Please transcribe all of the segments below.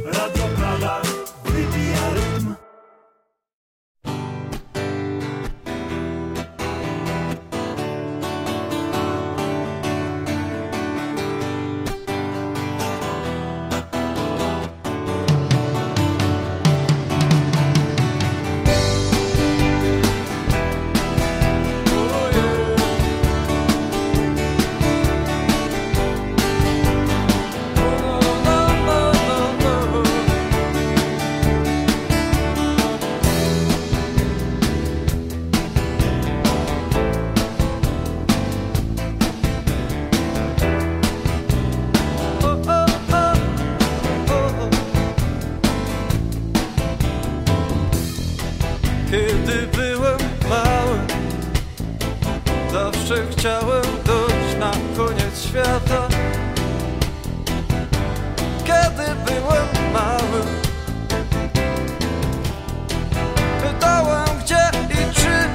Radio Prada wybija rytm. Kiedy byłem mały, zawsze chciałem dojść na koniec świata. Kiedy byłem mały, pytałem gdzie i czy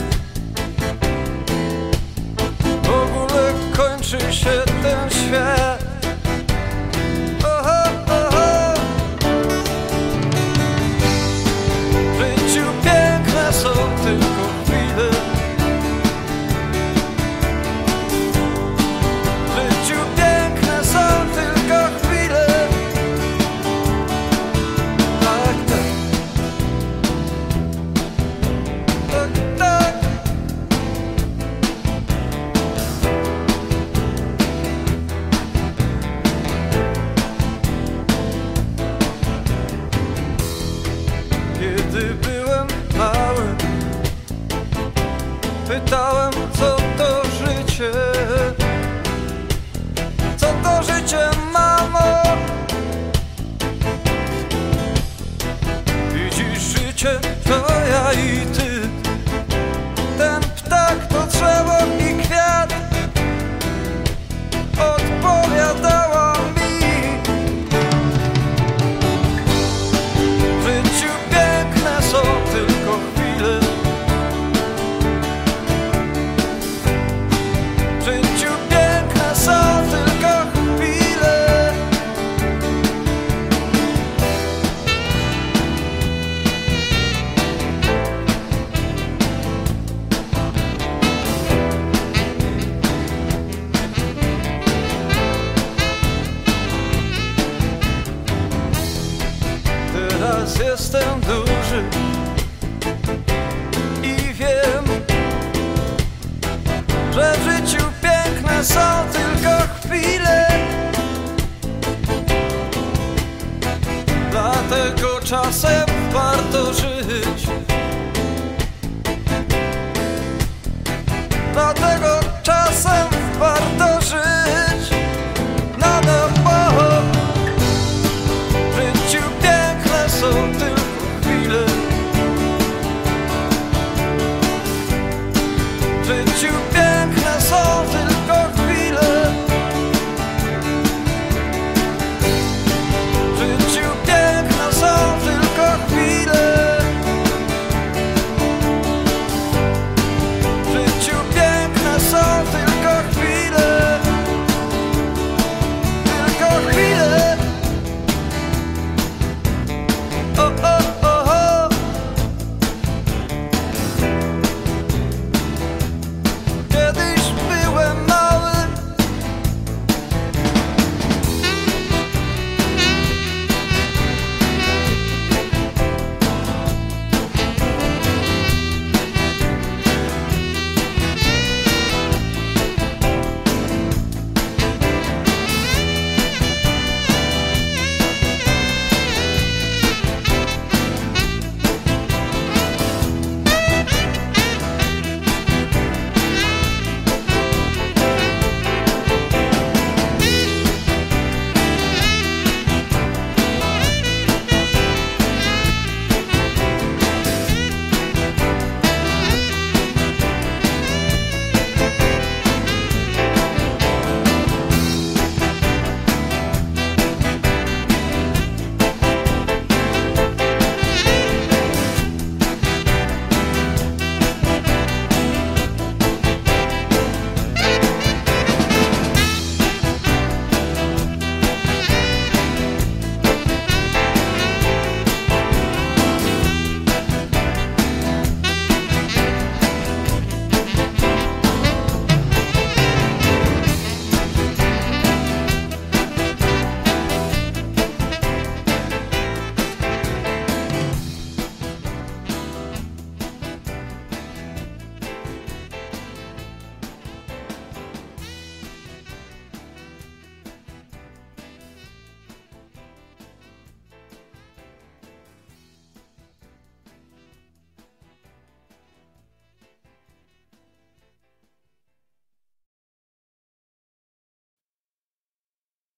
w ogóle kończy się ten świat. Są tylko chwile, w życiu piękne są tylko chwile. Tak, tak, tak, tak. Kiedy byłem mały, pytałem co to życie, co to życie, mamo. Widzisz, życie to ja i ty, ten ptak to drzewo i kwiat. Odpowiadała mi, w życiu piękne są tylko chwile, w życiu piękne są tylko chwile. Teraz jestem duży i wiem, że w życiu piękne są tylko chwile. Dlatego czasem warto żyć, dlatego czasem warto żyć. No, bo w życiu piękne są tylko chwile, w życiu piękne są tylko chwile, w życiu piękne są tylko chwile, w życiu piękne są tylko chwile.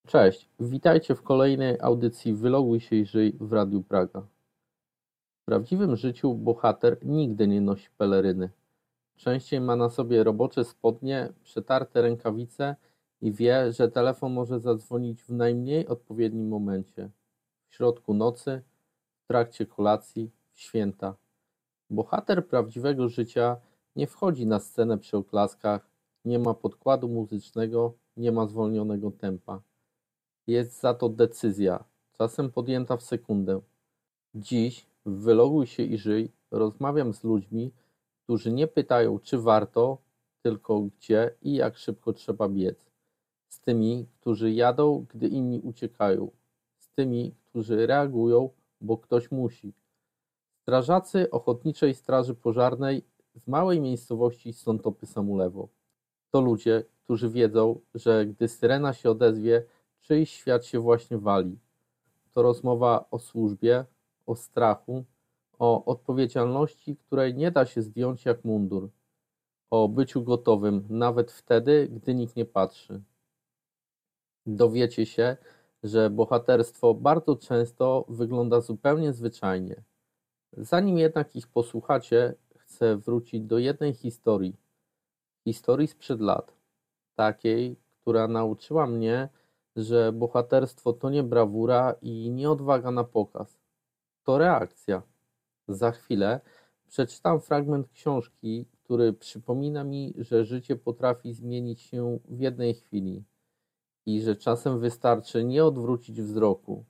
Cześć, witajcie w kolejnej audycji Wyloguj się i żyj w Radiu Praga. W prawdziwym życiu bohater nigdy nie nosi peleryny. Częściej ma na sobie robocze spodnie, przetarte rękawice i wie, że telefon może zadzwonić w najmniej odpowiednim momencie. W środku nocy, w trakcie kolacji, w święta. Bohater prawdziwego życia nie wchodzi na scenę przy oklaskach, nie ma podkładu muzycznego, nie ma zwolnionego tempa. Jest za to decyzja, czasem podjęta w sekundę. Dziś w Wyloguj się i żyj rozmawiam z ludźmi, którzy nie pytają, czy warto, tylko gdzie i jak szybko trzeba biec. Z tymi, którzy jadą, gdy inni uciekają. Z tymi, którzy reagują, bo ktoś musi. Strażacy Ochotniczej Straży Pożarnej z małej miejscowości Sątopy Samulewo. To ludzie, którzy wiedzą, że gdy syrena się odezwie, czyjś świat się właśnie wali. To rozmowa o służbie, o strachu, o odpowiedzialności, której nie da się zdjąć jak mundur, o byciu gotowym nawet wtedy, gdy nikt nie patrzy. Dowiecie się, że bohaterstwo bardzo często wygląda zupełnie zwyczajnie. Zanim jednak ich posłuchacie, chcę wrócić do jednej historii. Historii sprzed lat. Takiej, która nauczyła mnie, że bohaterstwo to nie brawura i nie odwaga na pokaz. To reakcja. Za chwilę przeczytam fragment książki, który przypomina mi, że życie potrafi zmienić się w jednej chwili i że czasem wystarczy nie odwrócić wzroku.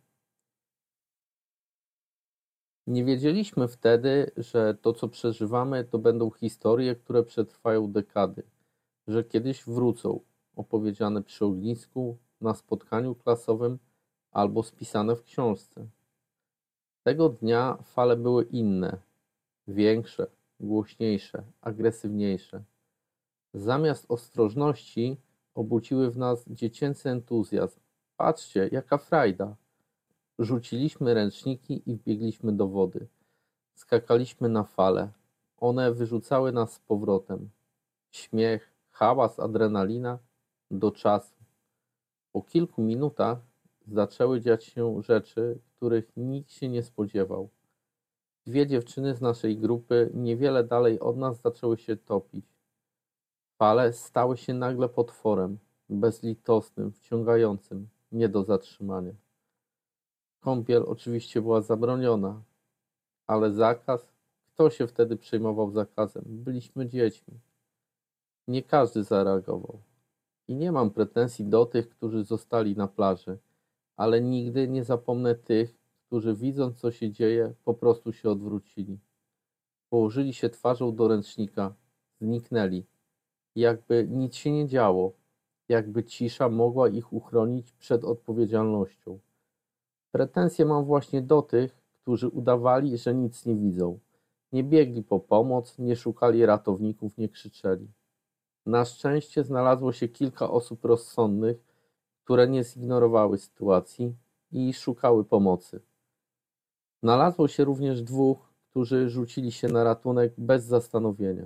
Nie wiedzieliśmy wtedy, że to, co przeżywamy, to będą historie, które przetrwają dekady, że kiedyś wrócą, opowiedziane przy ognisku, na spotkaniu klasowym albo spisane w książce. Tego dnia fale były inne, większe, głośniejsze, agresywniejsze. Zamiast ostrożności obudziły w nas dziecięcy entuzjazm. Patrzcie, jaka frajda! Rzuciliśmy ręczniki i wbiegliśmy do wody. Skakaliśmy na fale. One wyrzucały nas z powrotem. Śmiech, hałas, adrenalina do czasu. Po kilku minutach zaczęły dziać się rzeczy, których nikt się nie spodziewał. Dwie dziewczyny z naszej grupy niewiele dalej od nas zaczęły się topić. Fale stały się nagle potworem, bezlitosnym, wciągającym, nie do zatrzymania. Kąpiel oczywiście była zabroniona, ale zakaz? Kto się wtedy przejmował zakazem? Byliśmy dziećmi. Nie każdy zareagował. I nie mam pretensji do tych, którzy zostali na plaży, ale nigdy nie zapomnę tych, którzy widząc, co się dzieje, po prostu się odwrócili. Położyli się twarzą do ręcznika, zniknęli. Jakby nic się nie działo, jakby cisza mogła ich uchronić przed odpowiedzialnością. Pretensje mam właśnie do tych, którzy udawali, że nic nie widzą. Nie biegli po pomoc, nie szukali ratowników, nie krzyczeli. Na szczęście znalazło się kilka osób rozsądnych, które nie zignorowały sytuacji i szukały pomocy. Znalazło się również dwóch, którzy rzucili się na ratunek bez zastanowienia.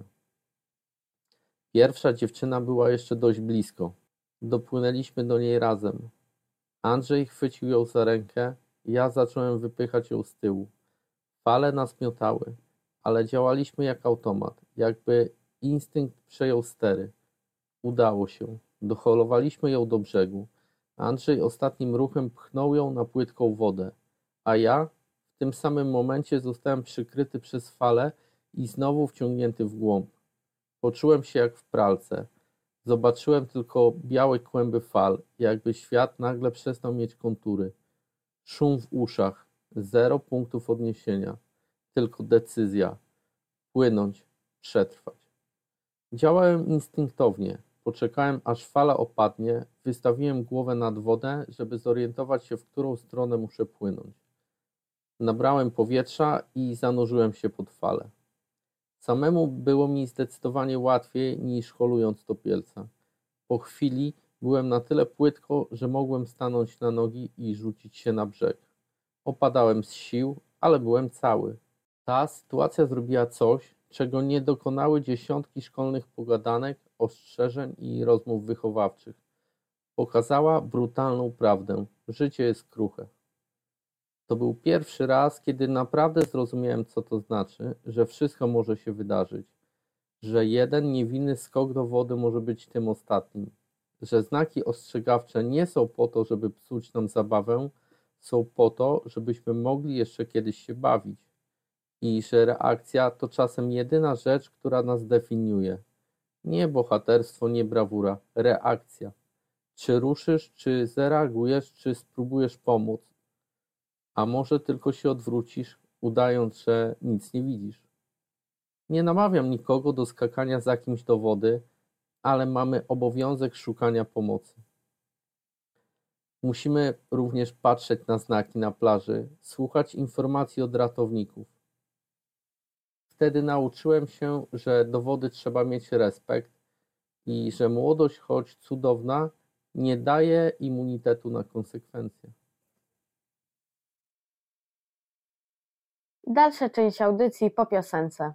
Pierwsza dziewczyna była jeszcze dość blisko. Dopłynęliśmy do niej razem. Andrzej chwycił ją za rękę, ja zacząłem wypychać ją z tyłu. Fale nas miotały, ale działaliśmy jak automat, jakby instynkt przejął stery. Udało się. Doholowaliśmy ją do brzegu. Andrzej ostatnim ruchem pchnął ją na płytką wodę, a ja w tym samym momencie zostałem przykryty przez falę i znowu wciągnięty w głąb. Poczułem się jak w pralce. Zobaczyłem tylko białe kłęby fal, jakby świat nagle przestał mieć kontury. Szum w uszach, 0 punktów odniesienia, tylko decyzja. Płynąć, przetrwać. Działałem instynktownie. Poczekałem, aż fala opadnie, wystawiłem głowę nad wodę, żeby zorientować się, w którą stronę muszę płynąć. Nabrałem powietrza i zanurzyłem się pod falę. Samemu było mi zdecydowanie łatwiej niż holując topielca. Po chwili byłem na tyle płytko, że mogłem stanąć na nogi i rzucić się na brzeg. Opadałem z sił, ale byłem cały. Ta sytuacja zrobiła coś, czego nie dokonały dziesiątki szkolnych pogadanek, ostrzeżeń i rozmów wychowawczych. Pokazała brutalną prawdę. Życie jest kruche. To był pierwszy raz, kiedy naprawdę zrozumiałem, co to znaczy, że wszystko może się wydarzyć, że jeden niewinny skok do wody może być tym ostatnim, że znaki ostrzegawcze nie są po to, żeby psuć nam zabawę, są po to, żebyśmy mogli jeszcze kiedyś się bawić i że reakcja to czasem jedyna rzecz, która nas definiuje. Nie bohaterstwo, nie brawura, reakcja. Czy ruszysz, czy zareagujesz, czy spróbujesz pomóc, a może tylko się odwrócisz, udając, że nic nie widzisz. Nie namawiam nikogo do skakania za kimś do wody, ale mamy obowiązek szukania pomocy. Musimy również patrzeć na znaki na plaży, słuchać informacji od ratowników. Wtedy nauczyłem się, że do wody trzeba mieć respekt i że młodość, choć cudowna, nie daje immunitetu na konsekwencje. Dalsza część audycji po piosence.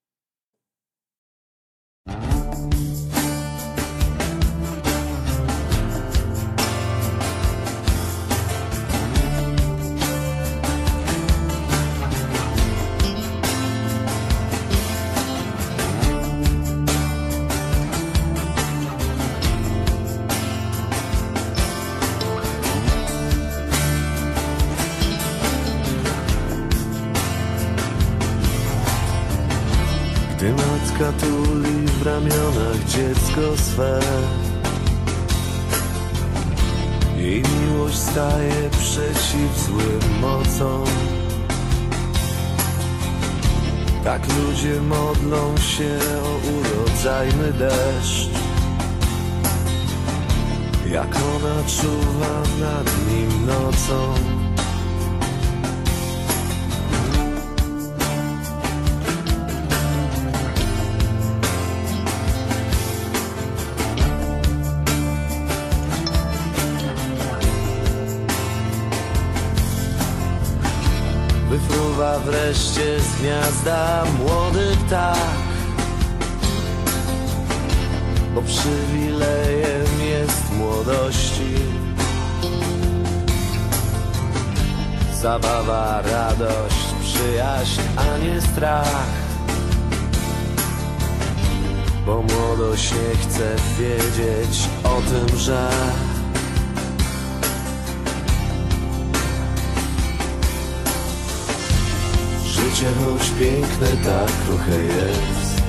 Gdy matka tuli w ramionach dziecko swe, jej miłość staje przeciw złym mocom. Tak ludzie modlą się o urodzajny deszcz, jak ona czuwa nad nim nocą. Wyfruwa wreszcie z gniazda młody ptak, bo przywilejem jest młodości. Zabawa, radość, przyjaźń, a nie strach, bo młodość nie chce wiedzieć o tym, że życie, choć piękne, tak kruche jest.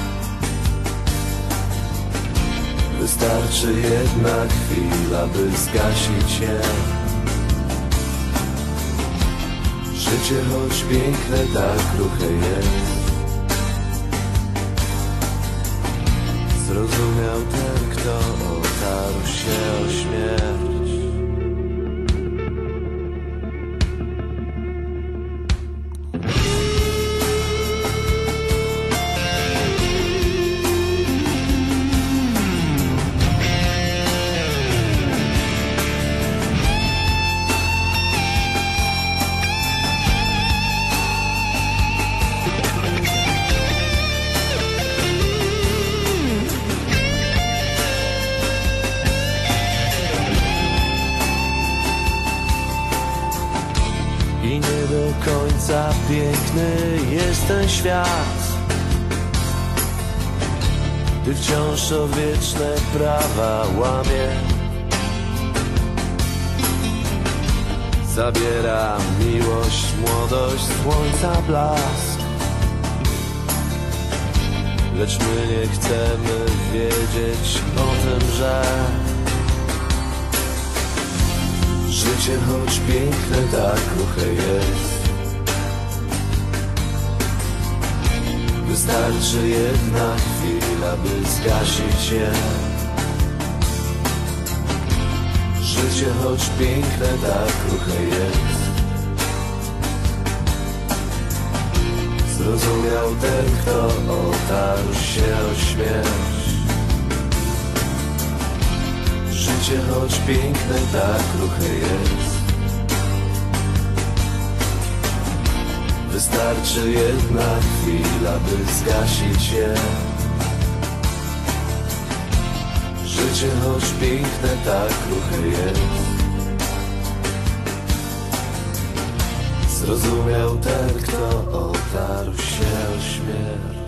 Wystarczy jedna chwila, by zgasić je. Życie, choć piękne, tak kruche jest. Zrozumiał ten, kto otarł się o śmierć. I nie do końca piękny jest ten świat, gdy wciąż o wieczne prawa łamie. Zabiera miłość, młodość, słońca blask, lecz my nie chcemy wiedzieć o tym, że życie, choć piękne, tak kruche jest. Wystarczy jedna chwila, by zgasić je. Życie, choć piękne, tak kruche jest. Zrozumiał ten, kto otarł się o śmierć. Życie, choć piękne, tak kruche jest. Wystarczy jedna chwila, by zgasić je. Życie, Życie choć piękne tak kruche jest. Zrozumiał ten, kto otarł się o śmierć.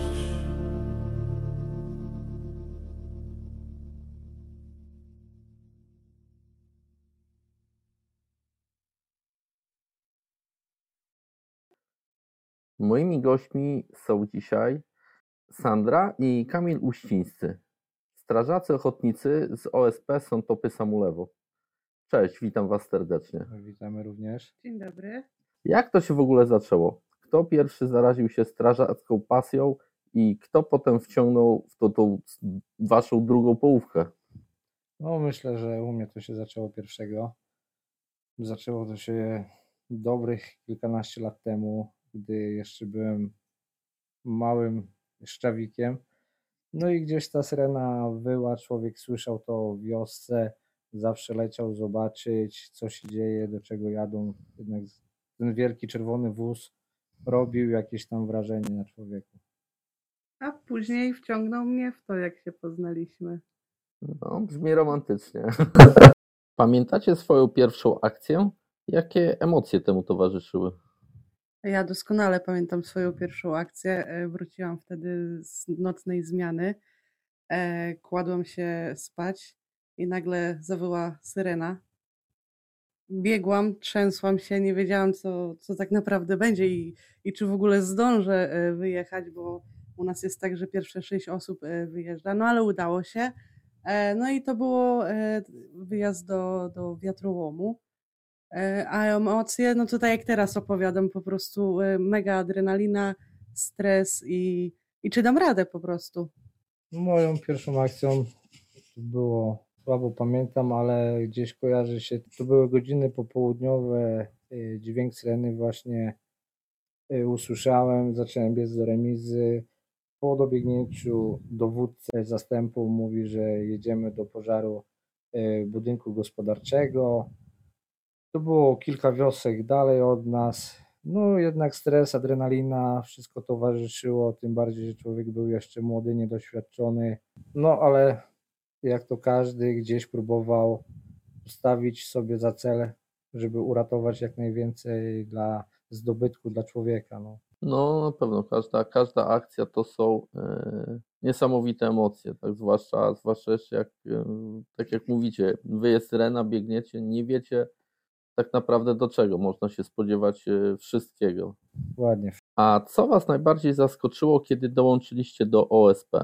Moimi gośćmi są dzisiaj Sandra i Kamil Uścińscy. Strażacy ochotnicy z OSP Sątopy Samulewo. Cześć, witam Was serdecznie. Witamy również. Dzień dobry. Jak to się w ogóle zaczęło? Kto pierwszy zaraził się strażacką pasją i kto potem wciągnął w tą Waszą drugą połówkę? No myślę, że u mnie to się zaczęło pierwszego. Zaczęło to się dobrych kilkanaście lat temu, gdy jeszcze byłem małym szczawikiem. No i gdzieś ta syrena wyła, człowiek słyszał to w wiosce, zawsze leciał zobaczyć, co się dzieje, do czego jadą. Jednak ten wielki czerwony wóz robił jakieś tam wrażenie na człowieku. A później wciągnął mnie w to, jak się poznaliśmy. No, brzmi romantycznie. Pamiętacie swoją pierwszą akcję? Jakie emocje temu towarzyszyły? Ja doskonale pamiętam swoją pierwszą akcję. Wróciłam wtedy z nocnej zmiany. Kładłam się spać i nagle zawyła syrena. Biegłam, trzęsłam się, nie wiedziałam, co tak naprawdę będzie i czy w ogóle zdążę wyjechać, bo u nas jest tak, że pierwsze 6 osób wyjeżdża, no ale udało się. No i to było wyjazd do wiatrołomu. A emocje, no to tak jak teraz opowiadam, po prostu mega adrenalina, stres i czy dam radę po prostu. Moją pierwszą akcją to było, słabo pamiętam, ale gdzieś kojarzy się, to były godziny popołudniowe, dźwięk syreny właśnie usłyszałem, zacząłem biec do remizy. Po dobiegnięciu dowódca zastępu mówi, że jedziemy do pożaru budynku gospodarczego. To było kilka wiosek dalej od nas. No jednak stres, adrenalina, wszystko towarzyszyło, tym bardziej, że człowiek był jeszcze młody, niedoświadczony. No ale jak to każdy gdzieś próbował postawić sobie za cel, żeby uratować jak najwięcej dla zdobytku dla człowieka. No na pewno, każda akcja to są niesamowite emocje, tak? Zwłaszcza jeszcze jak, tak jak mówicie, wyje syrena, biegniecie, nie wiecie tak naprawdę do czego, można się spodziewać wszystkiego. Ładnie. A co Was najbardziej zaskoczyło, kiedy dołączyliście do OSP?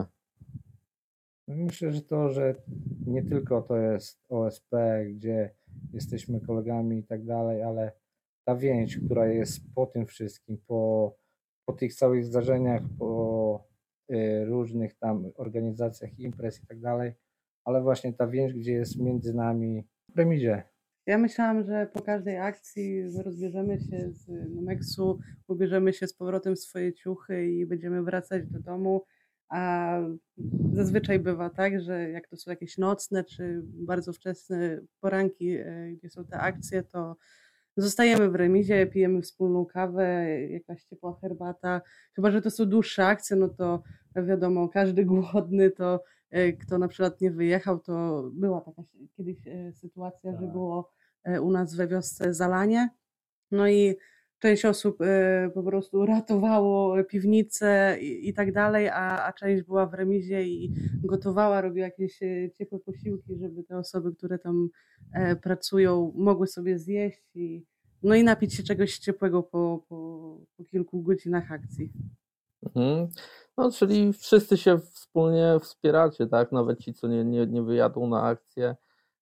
Myślę, że to, że nie tylko to jest OSP, gdzie jesteśmy kolegami i tak dalej, ale ta więź, która jest po tym wszystkim, po tych całych zdarzeniach, po różnych tam organizacjach imprez i tak dalej, ale właśnie ta więź, gdzie jest między nami w remizie. Ja myślałam, że po każdej akcji rozbierzemy się z Nomeksu, ubierzemy się z powrotem w swoje ciuchy i będziemy wracać do domu, a zazwyczaj bywa tak, że jak to są jakieś nocne czy bardzo wczesne poranki, gdzie są te akcje, to zostajemy w remizie, pijemy wspólną kawę, jakaś ciepła herbata. Chyba że to są dłuższe akcje, no to wiadomo, każdy głodny, to kto na przykład nie wyjechał, to była taka kiedyś sytuacja, że było u nas we wiosce zalanie. No i część osób po prostu ratowało piwnice i tak dalej, a część była w remizie i gotowała, robiła jakieś ciepłe posiłki, żeby te osoby, które tam pracują, mogły sobie zjeść no i napić się czegoś ciepłego po kilku godzinach akcji. Mhm. No, czyli wszyscy się wspólnie wspieracie, tak? Nawet ci, co nie wyjadą na akcję,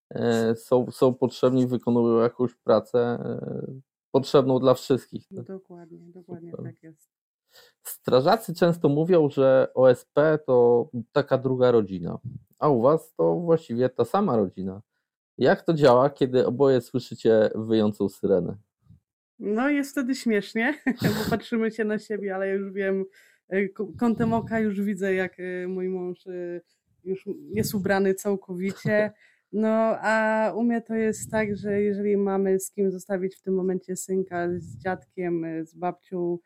są potrzebni, wykonują jakąś pracę potrzebną dla wszystkich. No dokładnie Super. tak jest. Strażacy często mówią, że OSP to taka druga rodzina, a u Was to właściwie ta sama rodzina. Jak to działa, kiedy oboje słyszycie wyjącą syrenę? No jest wtedy śmiesznie, bo patrzymy się na siebie, ale ja już wiem, kątem oka już widzę, jak mój mąż już jest ubrany całkowicie. No a u mnie to jest tak, że jeżeli mamy z kim zostawić w tym momencie synka, z dziadkiem, z babcią,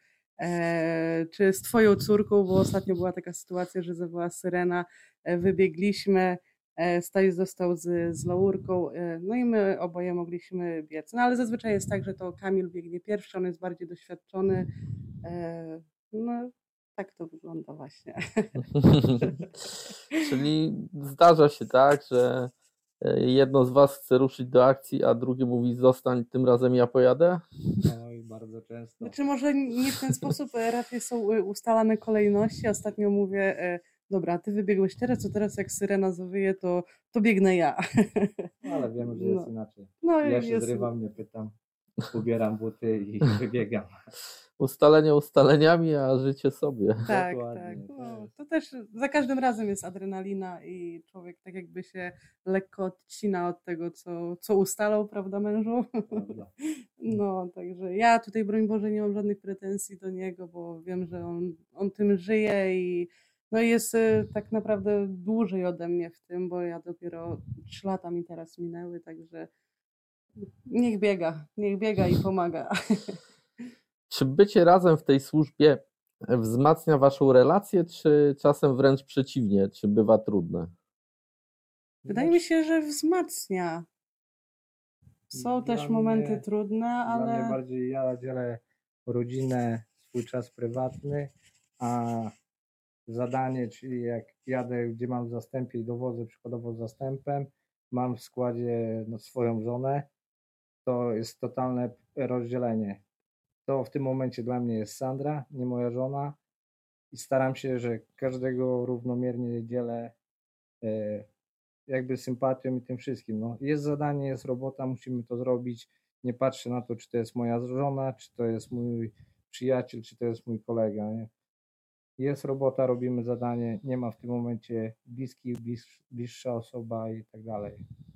czy z twoją córką, bo ostatnio była taka sytuacja, że zawołała syrena, wybiegliśmy, Staś został z laurką, no i my oboje mogliśmy biec. No ale zazwyczaj jest tak, że to Kamil biegnie pierwszy, on jest bardziej doświadczony. No tak to wygląda właśnie. Czyli zdarza się tak, że jedno z was chce ruszyć do akcji, a drugie mówi zostań, tym razem ja pojadę? No i bardzo często. Znaczy może nie w ten sposób, raczej są ustalane kolejności. Ostatnio mówię, dobra, ty wybiegłeś teraz, to teraz jak syrena zawyje, to biegnę ja. No, ale wiemy, że jest inaczej. No i Ja się jest- zrywam, nie pytam, ubieram buty i wybiegam. Ustalenia ustaleniami, a życie sobie. Tak, Dokładnie, tak. to No, jest. to też za każdym razem jest adrenalina i człowiek tak jakby się lekko odcina od tego, co ustalał, prawda, mężu? Prawda. No, także ja tutaj, broń Boże, nie mam żadnych pretensji do niego, bo wiem, że on tym żyje i no i jest tak naprawdę dłużej ode mnie w tym, bo ja dopiero 3 lata mi teraz minęły, także niech biega i pomaga. Czy bycie razem w tej służbie wzmacnia waszą relację, czy czasem wręcz przeciwnie, czy bywa trudne? Wydaje mi się, że wzmacnia. Są Dla też momenty mnie- trudne, Dla mnie ale bardziej ja dzielę rodzinę, swój czas prywatny, a zadanie, czyli jak jadę, gdzie mam w zastępie i dowodzę przykładowo zastępem, mam w składzie swoją żonę, to jest totalne rozdzielenie. To w tym momencie dla mnie jest Sandra, nie moja żona i staram się, że każdego równomiernie dzielę jakby sympatią i tym wszystkim. No, jest zadanie, jest robota, musimy to zrobić. Nie patrzę na to, czy to jest moja żona, czy to jest mój przyjaciel, czy to jest mój kolega. Nie? Jest robota, robimy zadanie, nie ma w tym momencie bliskich, bliższa osoba i tak dalej.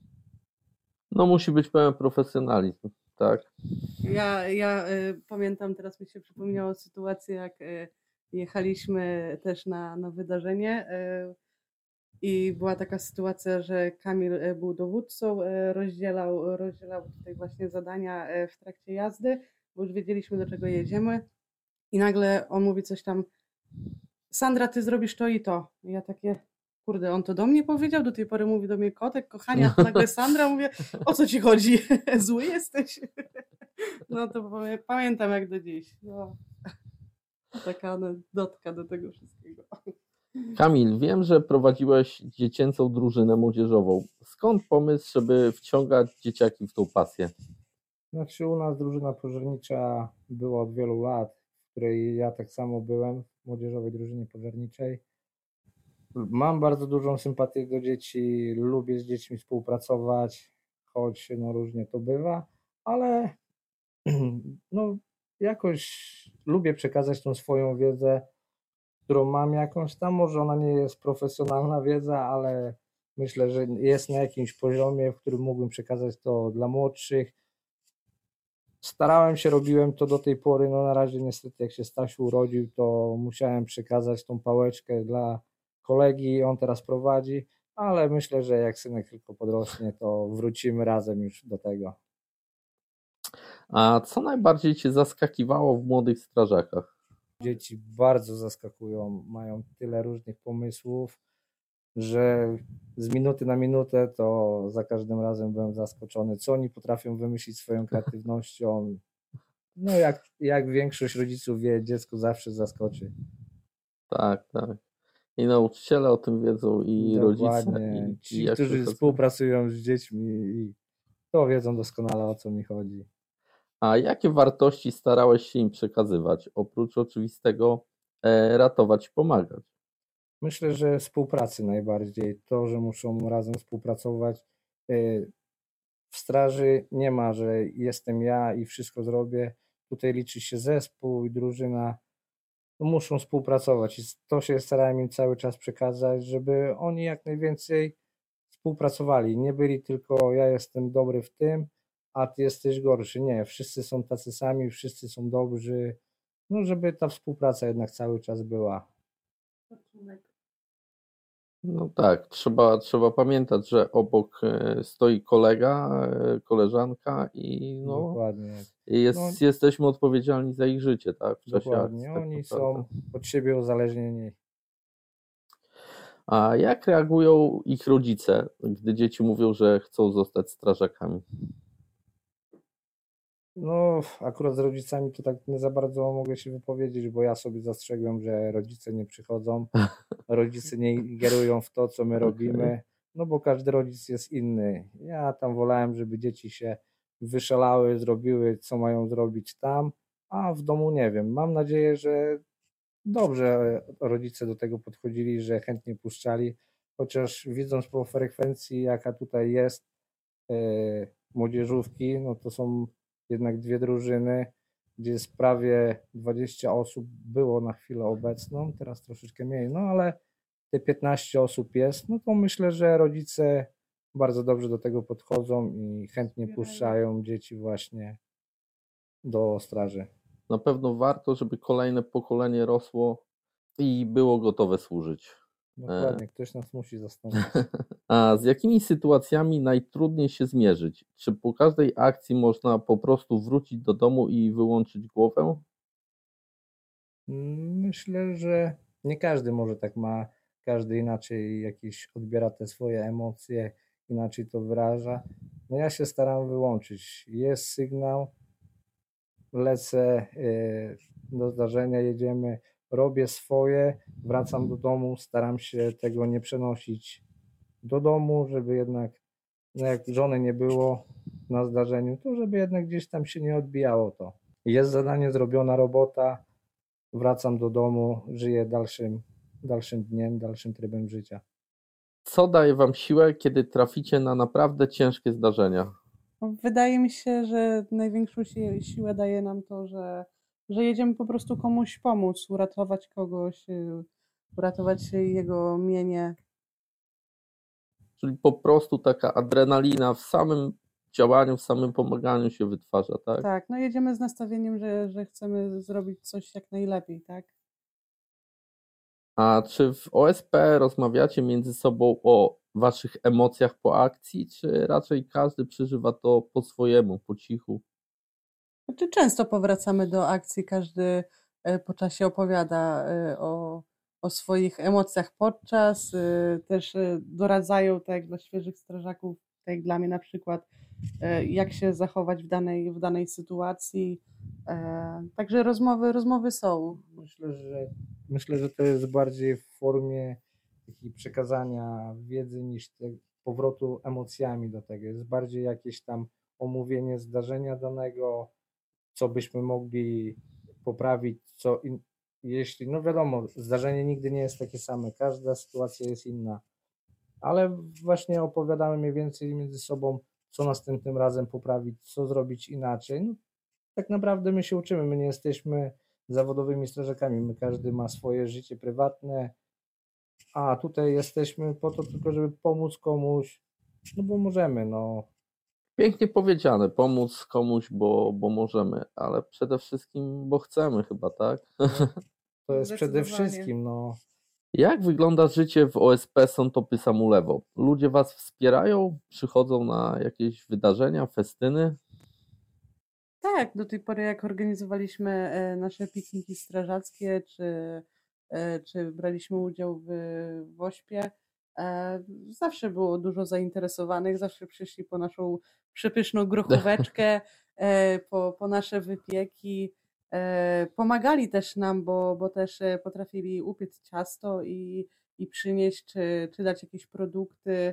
No musi być pełen profesjonalizm, tak? ja pamiętam, teraz mi się przypomniała sytuacja, jak jechaliśmy też na wydarzenie i była taka sytuacja, że Kamil był dowódcą, rozdzielał tutaj właśnie zadania w trakcie jazdy, bo już wiedzieliśmy, do czego jedziemy i nagle on mówi coś tam: Sandra, ty zrobisz to i to. I ja takie, kurde, on to do mnie powiedział, do tej pory mówi do mnie Kotek, kochania, a nagle Sandra, mówię, o co ci chodzi? Zły jesteś? No to pamiętam jak do dziś. No. Taka anegdotka do tego wszystkiego. Kamil, wiem, że prowadziłeś dziecięcą drużynę młodzieżową. Skąd pomysł, żeby wciągać dzieciaki w tą pasję? Znaczy u nas drużyna pożarnicza była od wielu lat, w której ja tak samo byłem, w młodzieżowej drużynie pożarniczej. Mam bardzo dużą sympatię do dzieci, lubię z dziećmi współpracować, choć no różnie to bywa, ale no jakoś lubię przekazać tą swoją wiedzę, którą mam jakąś tam, może ona nie jest profesjonalna wiedza, ale myślę, że jest na jakimś poziomie, w którym mógłbym przekazać to dla młodszych. Starałem się, robiłem to do tej pory, no na razie niestety jak się Stasiu urodził, to musiałem przekazać tą pałeczkę dla kolegi, on teraz prowadzi, ale myślę, że jak synek tylko podrośnie, to wrócimy razem już do tego. A co najbardziej cię zaskakiwało w młodych strażakach? Dzieci bardzo zaskakują, mają tyle różnych pomysłów, że z minuty na minutę to za każdym razem byłem zaskoczony, co oni potrafią wymyślić swoją kreatywnością. No jak większość rodziców wie, dziecko zawsze zaskoczy. Tak, tak. I nauczyciele o tym wiedzą, i rodzice. Dokładnie. I Ci, jak którzy to- współpracują z dziećmi i to wiedzą doskonale, o co mi chodzi. A jakie wartości starałeś się im przekazywać, oprócz oczywistego ratować i pomagać? Myślę, że współpracy najbardziej. To, że muszą razem współpracować. W straży nie ma, że jestem ja i wszystko zrobię. Tutaj liczy się zespół i drużyna. No muszą współpracować i to się starałem im cały czas przekazać, żeby oni jak najwięcej współpracowali. Nie byli tylko ja jestem dobry w tym, a ty jesteś gorszy. Nie, wszyscy są tacy sami, wszyscy są dobrzy. No, żeby ta współpraca jednak cały czas była. No tak, trzeba pamiętać, że obok stoi kolega, koleżanka i no, Dokładnie. jesteśmy odpowiedzialni za ich życie, tak? W czasie Dokładnie. akcji, tak Oni naprawdę. są od siebie uzależnieni. A jak reagują ich rodzice, gdy dzieci mówią, że chcą zostać strażakami? No, akurat z rodzicami to tak nie za bardzo mogę się wypowiedzieć, bo ja sobie zastrzegłem, że rodzice nie przychodzą, rodzice nie ingerują w to, co my Okej. robimy, no bo każdy rodzic jest inny. Ja tam wolałem, żeby dzieci się wyszalały, zrobiły, co mają zrobić tam, a w domu nie wiem. Mam nadzieję, że dobrze rodzice do tego podchodzili, że chętnie puszczali, chociaż widząc po frekwencji, jaka tutaj jest, e, młodzieżówki, no to są jednak dwie drużyny, gdzie jest prawie 20 osób było na chwilę obecną, teraz troszeczkę mniej, no ale te 15 osób jest, no to myślę, że rodzice bardzo dobrze do tego podchodzą i chętnie Wspierają. puszczają dzieci właśnie do straży. Na pewno warto, żeby kolejne pokolenie rosło i było gotowe służyć. Dokładnie, ktoś nas musi zastąpić. A z jakimi sytuacjami najtrudniej się zmierzyć? Czy po każdej akcji można po prostu wrócić do domu i wyłączyć głowę? Myślę, że nie każdy może tak ma, każdy inaczej jakieś odbiera te swoje emocje, inaczej to wyraża. No ja się staram wyłączyć. Jest sygnał, lecę do zdarzenia, jedziemy, robię swoje, wracam do domu, staram się tego nie przenosić do domu, żeby jednak, no jak żony nie było na zdarzeniu, to żeby jednak gdzieś tam się nie odbijało to. Jest zadanie, zrobiona robota, wracam do domu, żyję dalszym dniem, dalszym trybem życia. Co daje wam siłę, kiedy traficie na naprawdę ciężkie zdarzenia? Wydaje mi się, że największą siłę daje nam to, że jedziemy po prostu komuś pomóc, uratować kogoś, uratować jego mienie. Czyli po prostu taka adrenalina w samym działaniu, w samym pomaganiu się wytwarza, tak? Tak, no jedziemy z nastawieniem, że chcemy zrobić coś jak najlepiej, tak? A czy w OSP rozmawiacie między sobą o waszych emocjach po akcji, czy raczej każdy przeżywa to po swojemu, po cichu? Znaczy, często powracamy do akcji, każdy po czasie opowiada o swoich emocjach podczas, też doradzają, tak jak dla świeżych strażaków, tak jak dla mnie na przykład, jak się zachować w danej sytuacji. Także rozmowy są. Myślę, że to jest bardziej w formie takiej przekazania wiedzy niż powrotu emocjami do tego. Jest bardziej jakieś tam omówienie zdarzenia danego, co byśmy mogli poprawić, jeśli, no wiadomo, zdarzenie nigdy nie jest takie same, każda sytuacja jest inna, ale właśnie opowiadamy mniej więcej między sobą, co następnym razem poprawić, co zrobić inaczej. No, tak naprawdę my się uczymy, my nie jesteśmy zawodowymi strażakami, my każdy ma swoje życie prywatne, a tutaj jesteśmy po to tylko, żeby pomóc komuś, no bo możemy, no. Pięknie powiedziane, pomóc komuś, bo możemy, ale przede wszystkim, bo chcemy chyba, tak? To jest przede Zdecydowanie. wszystkim, no. Jak wygląda życie w OSP Sątopy Samulewo? Ludzie was wspierają? Przychodzą na jakieś wydarzenia, festyny? Tak, do tej pory jak organizowaliśmy nasze pikniki strażackie, czy braliśmy udział w ośpie, zawsze było dużo zainteresowanych, zawsze przyszli po naszą przepyszną grochóweczkę, po nasze wypieki. Pomagali też nam, bo też potrafili upiec ciasto i przynieść, czy dać jakieś produkty.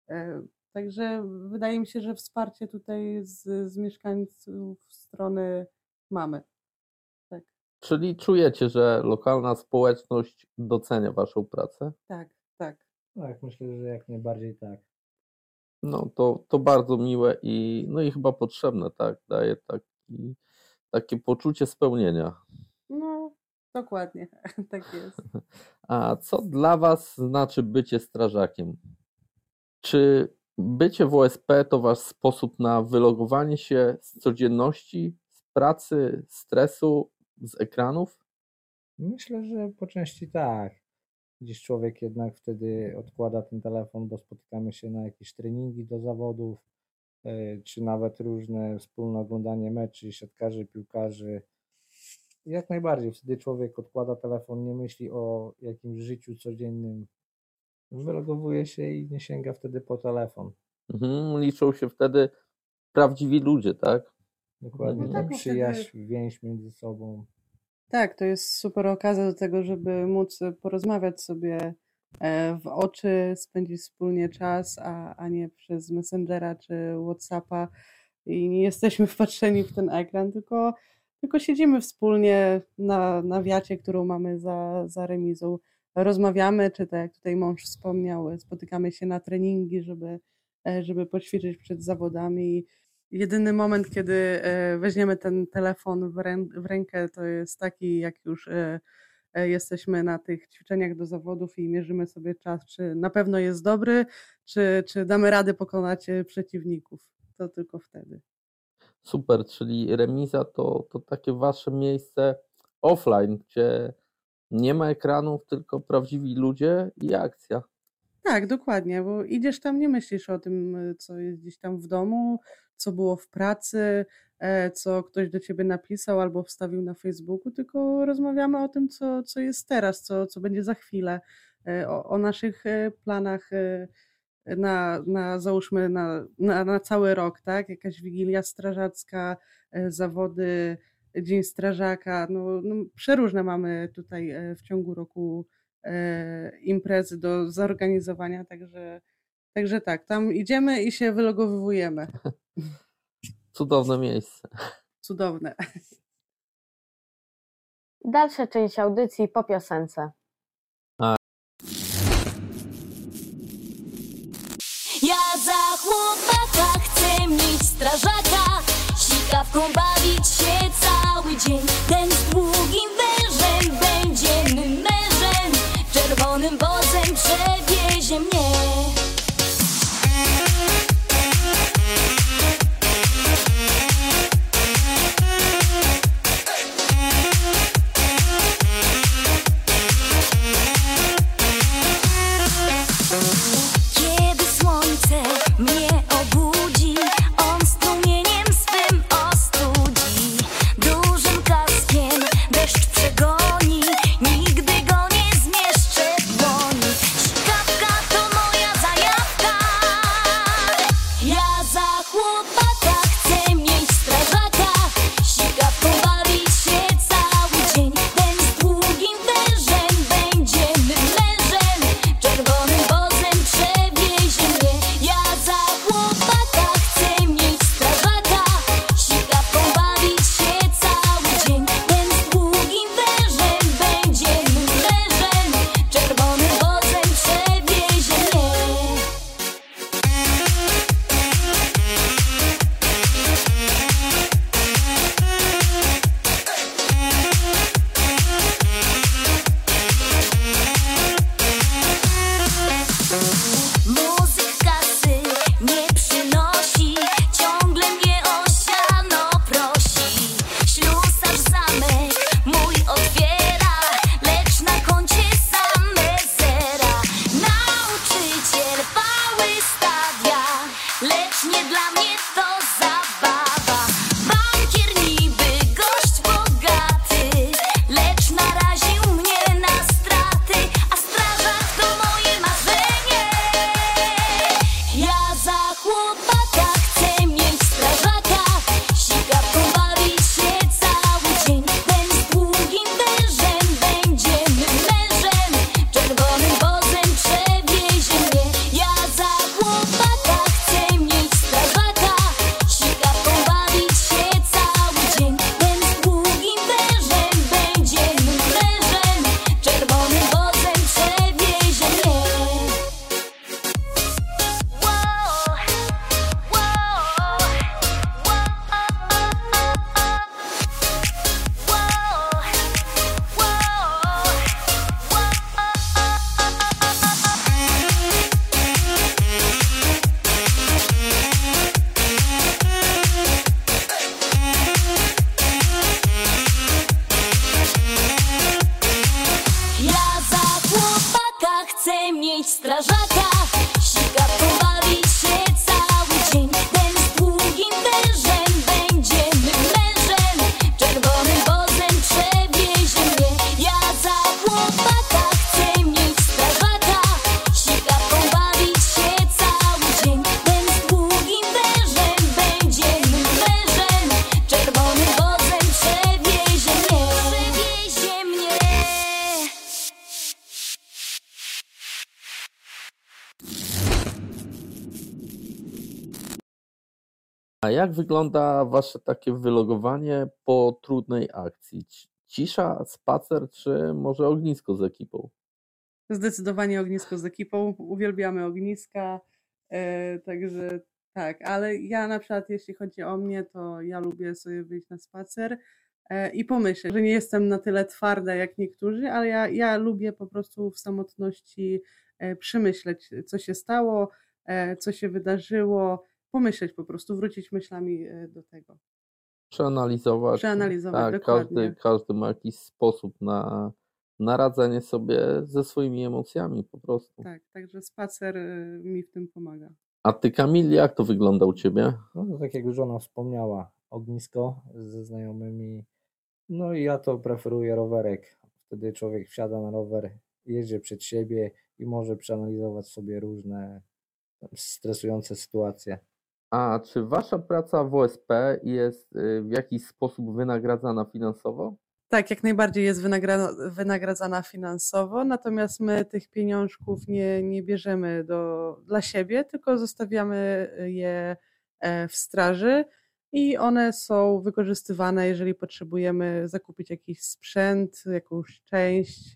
Także wydaje mi się, że wsparcie tutaj z mieszkańców strony mamy. Tak, Czyli czujecie, że lokalna społeczność docenia waszą pracę? tak, tak. Tak, myślę, że jak najbardziej tak. No to bardzo miłe i no i chyba potrzebne, tak? Daje takie poczucie spełnienia. No, dokładnie, tak jest. A co dla was znaczy bycie strażakiem? Czy bycie w OSP to wasz sposób na wylogowanie się z codzienności, z pracy, stresu, z ekranów? Myślę, że po części tak. Gdzieś człowiek jednak wtedy odkłada ten telefon, bo spotykamy się na jakieś treningi do zawodów, czy nawet różne wspólne oglądanie meczy, siatkarzy, piłkarzy. Jak najbardziej, wtedy człowiek odkłada telefon, nie myśli o jakimś życiu codziennym, wylogowuje się i nie sięga wtedy po telefon. Liczą się wtedy prawdziwi ludzie, tak? Dokładnie, No tak, bo przyjaźń, więź między sobą. Tak, to jest super okazja do tego, żeby móc porozmawiać sobie w oczy, spędzić wspólnie czas, a nie przez Messengera czy WhatsAppa i nie jesteśmy wpatrzeni w ten ekran, tylko siedzimy wspólnie na wiacie, którą mamy za remizą. Rozmawiamy, czy tak jak tutaj mąż wspomniał, spotykamy się na treningi, żeby poćwiczyć przed zawodami. Jedyny moment, kiedy weźmiemy ten telefon w rękę, to jest taki, jak już jesteśmy na tych ćwiczeniach do zawodów i mierzymy sobie czas, czy na pewno jest dobry, czy damy radę pokonać przeciwników. To tylko wtedy. Super, czyli remiza to takie wasze miejsce offline, gdzie nie ma ekranów, tylko prawdziwi ludzie i akcja. Tak, dokładnie, bo idziesz tam, nie myślisz o tym, co jest gdzieś tam w domu, co było w pracy, co ktoś do ciebie napisał albo wstawił na Facebooku, tylko rozmawiamy o tym, co jest teraz, co będzie za chwilę, o naszych planach załóżmy na cały rok, tak? Jakaś wigilia strażacka, zawody, Dzień Strażaka, no przeróżne mamy tutaj w ciągu roku imprezy do zorganizowania, także tak, tam idziemy i się wylogowujemy. Cudowne miejsce. Cudowne. Dalsza część audycji po piosence. Ja za chłopaka chcę mieć strażaka, sikawką bawić się cały dzień. Ten z długim wężem będzie mym mężem, czerwonym wozem przewiezie mnie. Kiedy słońce mnie obudzi, on strumieniem swym ostudzi. Dużym kaskiem deszcz przegoni, nigdy go nie zmieszczę w dłoni. Sikawka to moja zajawka, ja za chłopaka chcę mieć strażaka, sikawką bawić się cały dzień. Ten z długim wężem będzie mym mężem, czerwonym wozem przewiezie mnie. Ja za chłopaka chcę mieć strażaka, sikawką bawić się cały dzień. Ten z długim wężem będzie mym mężem, czerwonym wozem przewiezie mnie. Muzyk kasy nie przynosi, ciągle mnie o siano prosi. Ślusarz zamek mój otwiera, lecz na koncie same zera. Nauczyciel pały stawia, lecz nie dla mnie to zabawa. Bankier niby gość bogaty, lecz naraził mnie na straty. A strażak to moje marzenie, ja za chłopaka chcę mieć strażaka, sikawką bawić się cały dzień. Ten z długim wężem będzie mym mężem, czerwonym wozem przewiezie mnie. Ja za chłopaka chcę mieć strażaka, sikawką bawić się cały dzień. Ten z długim wężem będzie mym mężem, czerwonym wozem przewiezie mnie. Ja za chłopaka chcę mieć strażaka, sikawką bawić się cały dzień. Ten z długim wężem będzie mym mężem, czerwonym wozem przewiezie mnie. Ja za chłopaka chcę mieć strażaka, sikawką A jak wygląda wasze takie wylogowanie po trudnej akcji? Cisza, spacer, czy może ognisko z ekipą? Zdecydowanie ognisko z ekipą. Uwielbiamy ogniska, także tak. Ale ja na przykład, jeśli chodzi o mnie, to ja lubię sobie wyjść na spacer i pomyśleć, że nie jestem na tyle twarda jak niektórzy, ale ja lubię po prostu w samotności przemyśleć, co się stało, co się wydarzyło, pomyśleć po prostu, wrócić myślami do tego. Przeanalizować. Przeanalizować, Tak, dokładnie. każdy ma jakiś sposób na radzenie sobie ze swoimi emocjami po prostu. Tak, także spacer mi w tym pomaga. A ty, Kamil, jak to wygląda u ciebie? No to tak jak już żona wspomniała, ognisko ze znajomymi. No i ja to preferuję rowerek. Wtedy człowiek wsiada na rower, jedzie przed siebie i może przeanalizować sobie różne stresujące sytuacje. A czy wasza praca w OSP jest w jakiś sposób wynagradzana finansowo? Tak, jak najbardziej jest wynagradzana finansowo, natomiast my tych pieniążków nie bierzemy dla siebie, tylko zostawiamy je w straży i one są wykorzystywane, jeżeli potrzebujemy zakupić jakiś sprzęt, jakąś część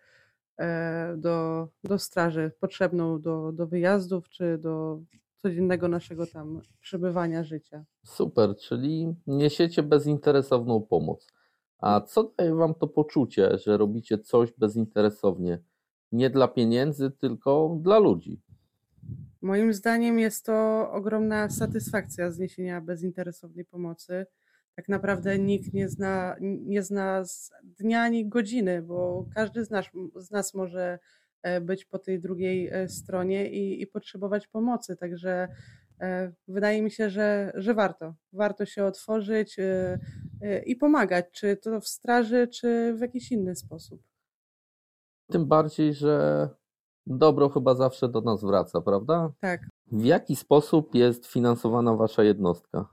do straży potrzebną do wyjazdów czy do codziennego naszego tam przebywania życia. Super, czyli niesiecie bezinteresowną pomoc. A co daje wam to poczucie, że robicie coś bezinteresownie? Nie dla pieniędzy, tylko dla ludzi. Moim zdaniem jest to ogromna satysfakcja z niesienia bezinteresownej pomocy. Tak naprawdę nikt nie zna dnia ani godziny, bo każdy z nas może być po tej drugiej stronie i potrzebować pomocy. Także wydaje mi się, że warto się otworzyć i pomagać, czy to w straży, czy w jakiś inny sposób. Tym bardziej, że dobro chyba zawsze do nas wraca, prawda? Tak. W jaki sposób jest finansowana wasza jednostka?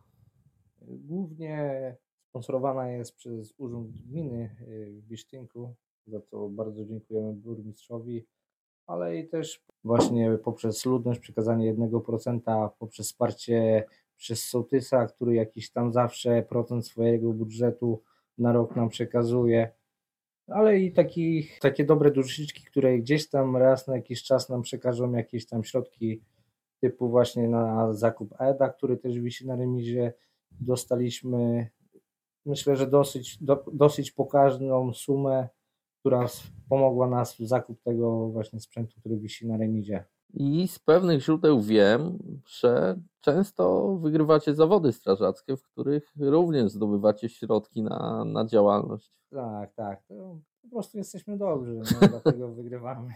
Głównie sponsorowana jest przez Urząd Gminy w Bisztynku, za co bardzo dziękujemy burmistrzowi, ale i też właśnie poprzez ludność przekazanie 1%, poprzez wsparcie przez sołtysa, który jakiś tam zawsze procent swojego budżetu na rok nam przekazuje, ale i takie dobre duszyczki, które gdzieś tam raz na jakiś czas nam przekażą jakieś tam środki typu właśnie na zakup EDA, który też wisi na remizie. Dostaliśmy, myślę, że dosyć pokaźną sumę, która pomogła nas w zakup tego właśnie sprzętu, który wisi na remizie. I z pewnych źródeł wiem, że często wygrywacie zawody strażackie, w których również zdobywacie środki na działalność. Tak, to po prostu jesteśmy dobrzy, no, dlatego wygrywamy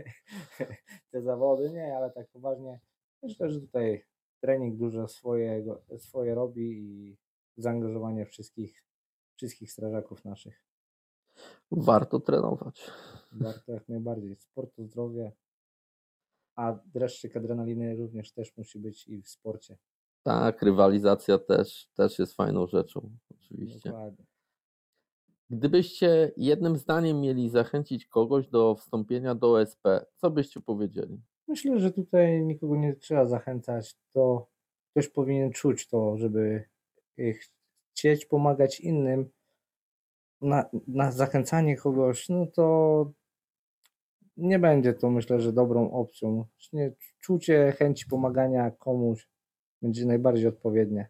te zawody, nie, ale tak poważnie, myślę, że tutaj trening dużo swoje robi i zaangażowanie wszystkich strażaków naszych. Warto trenować. Warto jak najbardziej. Sport to zdrowie, a dreszczyk adrenaliny również też musi być i w sporcie. Tak, rywalizacja też jest fajną rzeczą, oczywiście. Dokładnie. Gdybyście jednym zdaniem mieli zachęcić kogoś do wstąpienia do OSP, co byście powiedzieli? Myślę, że tutaj nikogo nie trzeba zachęcać. To ktoś powinien czuć to, żeby chcieć pomagać innym. Na zachęcanie kogoś, no to nie będzie to, myślę, że dobrą opcją. Właśnie czucie chęci pomagania komuś będzie najbardziej odpowiednie.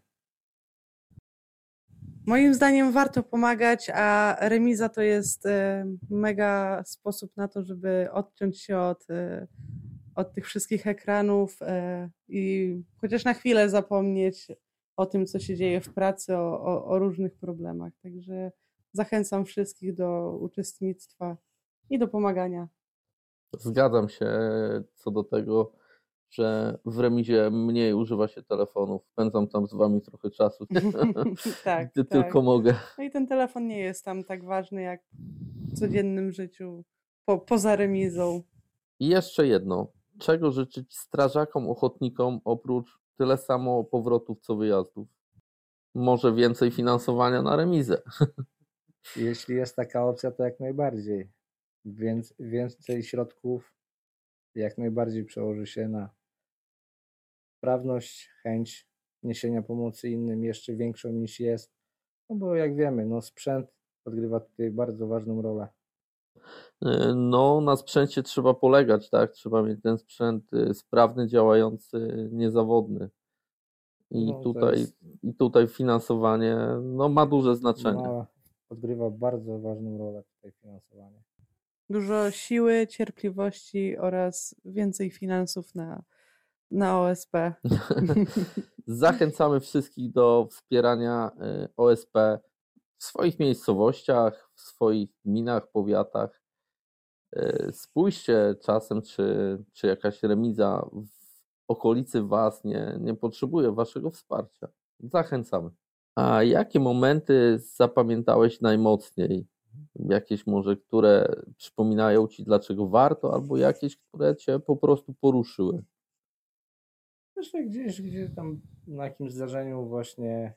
Moim zdaniem warto pomagać, a remiza to jest mega sposób na to, żeby odciąć się od tych wszystkich ekranów i chociaż na chwilę zapomnieć o tym, co się dzieje w pracy, o różnych problemach. Także zachęcam wszystkich do uczestnictwa i do pomagania. Zgadzam się co do tego, że w remizie mniej używa się telefonów. Spędzam tam z wami trochę czasu, Tak, gdy tak. tylko mogę. No i ten telefon nie jest tam tak ważny jak w codziennym życiu, poza remizą. I jeszcze jedno. Czego życzyć strażakom, ochotnikom oprócz tyle samo powrotów co wyjazdów? Może więcej finansowania na remizę. Jeśli jest taka opcja, to jak najbardziej. Więcej środków jak najbardziej przełoży się na sprawność, chęć niesienia pomocy innym jeszcze większą niż jest. No bo jak wiemy, no sprzęt odgrywa tutaj bardzo ważną rolę. No, na sprzęcie trzeba polegać, tak? Trzeba mieć ten sprzęt sprawny, działający, niezawodny. I No, to tutaj, jest- i tutaj finansowanie no, ma duże znaczenie. Odgrywa bardzo ważną rolę tutaj finansowanie. Dużo siły, cierpliwości oraz więcej finansów na OSP. Zachęcamy wszystkich do wspierania OSP w swoich miejscowościach, w swoich gminach, powiatach. Spójrzcie czasem, czy jakaś remiza w okolicy Was nie potrzebuje Waszego wsparcia. Zachęcamy. A jakie momenty zapamiętałeś najmocniej? Jakieś może, które przypominają Ci, dlaczego warto, albo jakieś, które Cię po prostu poruszyły? Myślę gdzie tam na jakimś zdarzeniu właśnie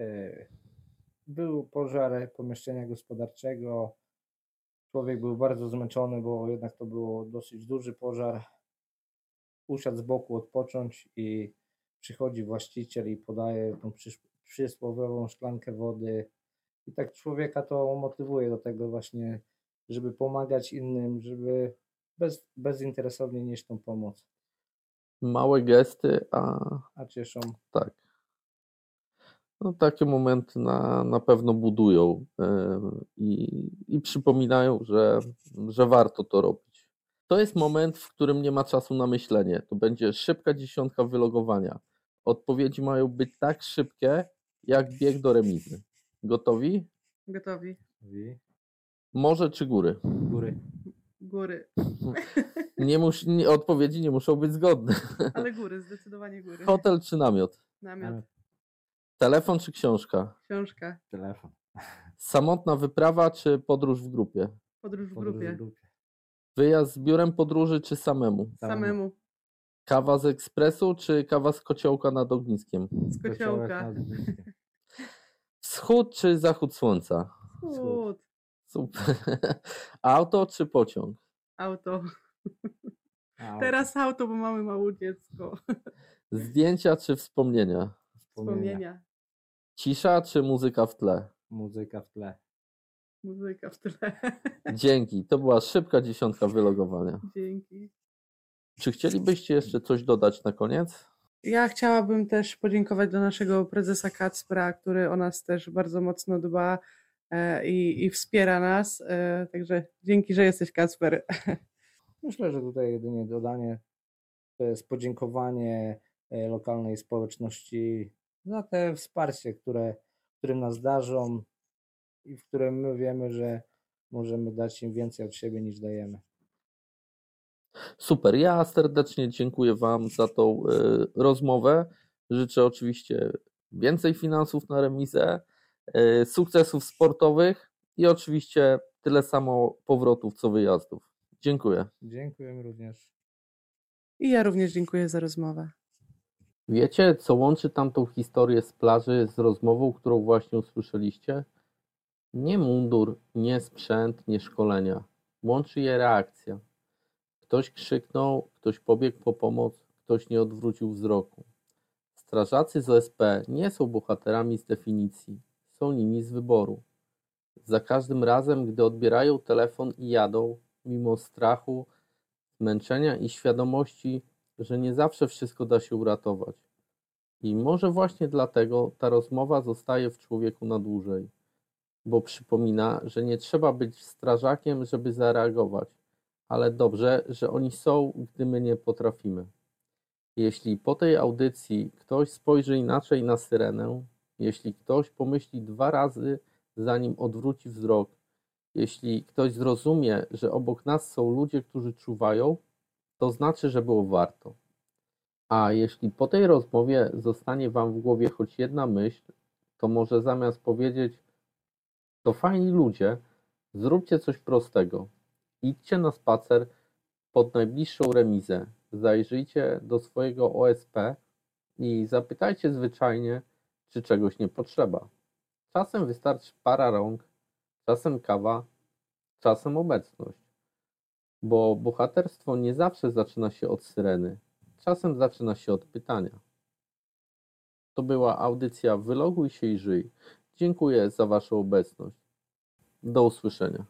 był pożar pomieszczenia gospodarczego. Człowiek był bardzo zmęczony, bo jednak to było dosyć duży pożar. Usiadł z boku odpocząć i przychodzi właściciel i podaje tą przysłowiową szklankę wody. I tak człowieka to motywuje do tego właśnie, żeby pomagać innym, żeby bezinteresownie nieść tą pomoc. Małe gesty, A cieszą. tak. No, takie momenty na pewno budują i przypominają, że warto to robić. To jest moment, w którym nie ma czasu na myślenie. To będzie szybka dziesiątka wylogowania. Odpowiedzi mają być tak szybkie, jak bieg do remizy. Gotowi? Gotowi. Morze czy góry? Góry. Góry. Odpowiedzi nie muszą być zgodne. Ale góry, zdecydowanie góry. Hotel czy namiot? Namiot. Telefon czy książka? Książka. Telefon. Samotna wyprawa czy podróż w grupie? Podróż w Podróż grupie. w grupie. Wyjazd z biurem podróży czy samemu? Samemu. Kawa z ekspresu czy kawa z kociołka nad ogniskiem? Z kociołka. Wschód czy zachód słońca? Wschód. Super. Auto czy pociąg? Auto. Teraz auto, bo mamy małe dziecko. Zdjęcia czy wspomnienia? Wspomnienia. Cisza czy muzyka w tle? Muzyka w tle. Muzyka w tle. Dzięki. To była szybka dziesiątka wylogowania. Dzięki. Czy chcielibyście jeszcze coś dodać na koniec? Ja chciałabym też podziękować do naszego prezesa Kacpra, który o nas też bardzo mocno dba i wspiera nas. Także dzięki, że jesteś, Kacper. Myślę, że tutaj jedynie dodanie to jest podziękowanie lokalnej społeczności za te wsparcie, którym nas darzą i w którym my wiemy, że możemy dać im więcej od siebie niż dajemy. Super. Ja serdecznie dziękuję Wam za tą rozmowę. Życzę oczywiście więcej finansów na remizę, sukcesów sportowych i oczywiście tyle samo powrotów co wyjazdów. Dziękuję. Dziękujemy również. I ja również dziękuję za rozmowę. Wiecie, co łączy tamtą historię z plaży z rozmową, którą właśnie usłyszeliście? Nie mundur, nie sprzęt, nie szkolenia. Łączy je reakcja. Ktoś krzyknął, ktoś pobiegł po pomoc, ktoś nie odwrócił wzroku. Strażacy z OSP nie są bohaterami z definicji, są nimi z wyboru. Za każdym razem, gdy odbierają telefon i jadą, mimo strachu, zmęczenia i świadomości, że nie zawsze wszystko da się uratować. I może właśnie dlatego ta rozmowa zostaje w człowieku na dłużej, bo przypomina, że nie trzeba być strażakiem, żeby zareagować, ale dobrze, że oni są, gdy my nie potrafimy. Jeśli po tej audycji ktoś spojrzy inaczej na syrenę, jeśli ktoś pomyśli 2 razy, zanim odwróci wzrok, jeśli ktoś zrozumie, że obok nas są ludzie, którzy czuwają, to znaczy, że było warto. A jeśli po tej rozmowie zostanie Wam w głowie choć jedna myśl, to może zamiast powiedzieć to fajni ludzie, zróbcie coś prostego. Idźcie na spacer pod najbliższą remizę, zajrzyjcie do swojego OSP i zapytajcie zwyczajnie, czy czegoś nie potrzeba. Czasem wystarczy para rąk, czasem kawa, czasem obecność. Bo bohaterstwo nie zawsze zaczyna się od syreny, czasem zaczyna się od pytania. To była audycja Wyloguj się i żyj. Dziękuję za Waszą obecność. Do usłyszenia.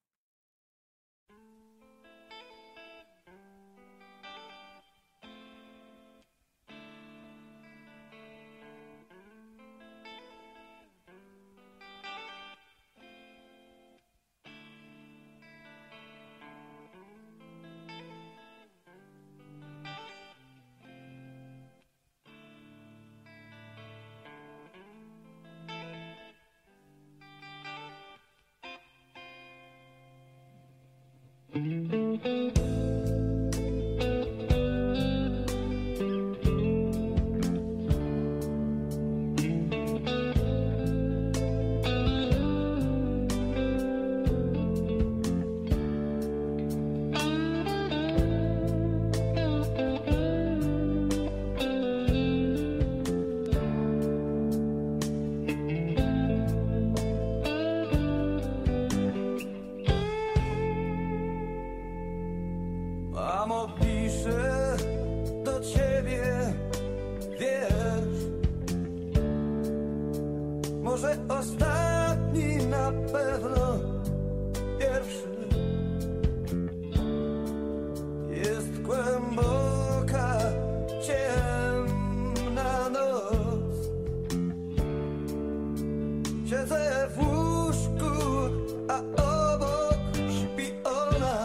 Mamo, piszę do ciebie wiersz, może ostatni, na pewno pierwszy. Jest głęboka, ciemna noc, siedzę w łóżku, a obok śpi ona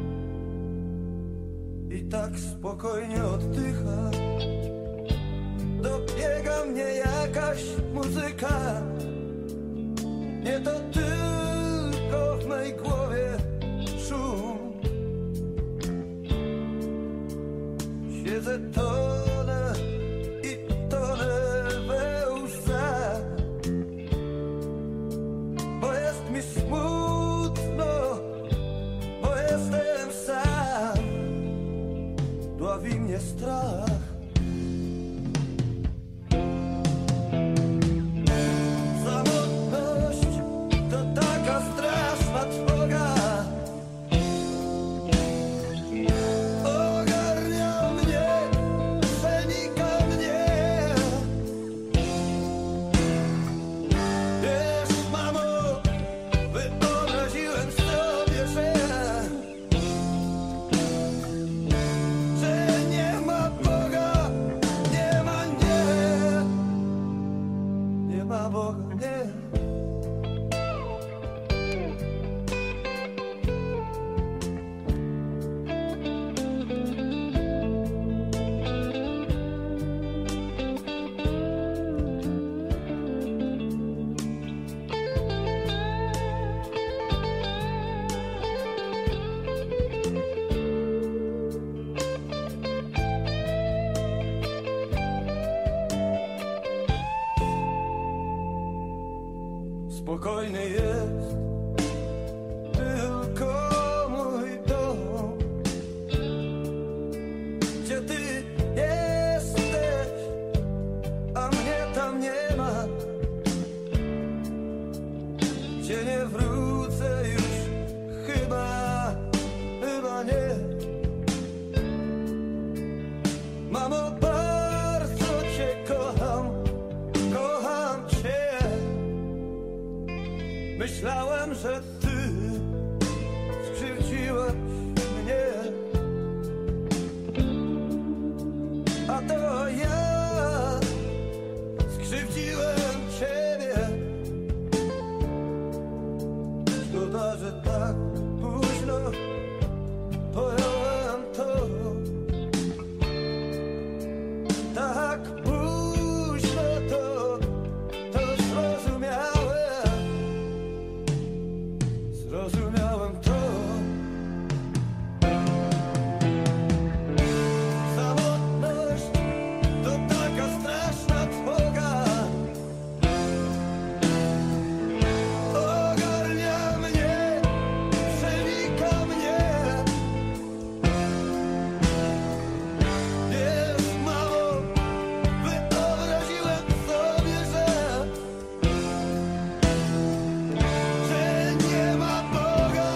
i tak spokojnie oddycha. Dobiega mnie jakaś muzyka, nie to tylko w mej głowie szum. Siedzę, tonę i tonę we łzach, bo jest mi smutno, bo jestem sam. Dławi mnie strach. Samotność to taka straszna trwoga, ogarnia mnie, przenika mnie. Wiesz, mamo, wyobraziłem sobie, że nie ma Boga, nie ma, nie ma Boga, nie. Spokojny jest tylko mój dom, gdzie ty jesteś, a mnie tam nie ma, gdzie nie wrócę już chyba nie. Mamo, bardzo cię kocham, kocham cię. Myślałem, że ty skrzywdziłaś mnie, a to ja skrzywdziłem ciebie. Szkoda, że tak późno pojąłem to, tak późno to zrozumiałem to. Samotność to taka straszna trwoga, ogarnia mnie, przenika mnie. Wiesz, mamo, wyobraziłem sobie, że nie ma Boga,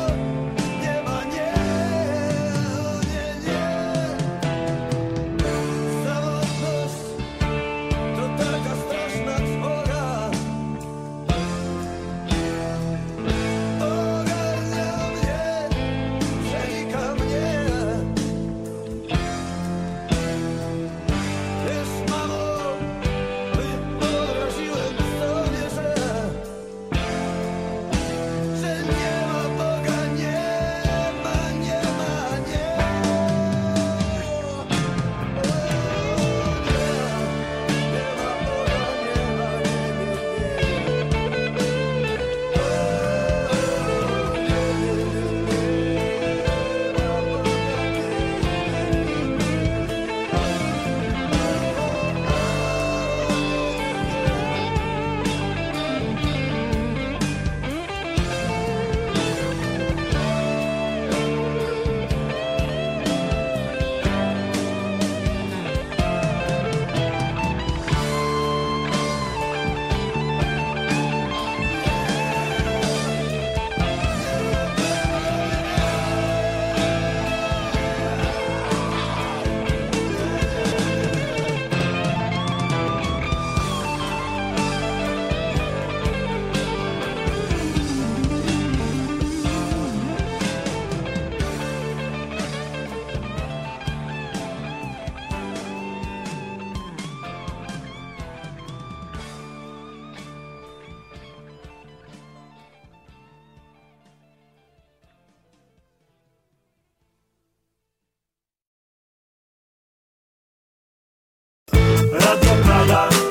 Radio Prada.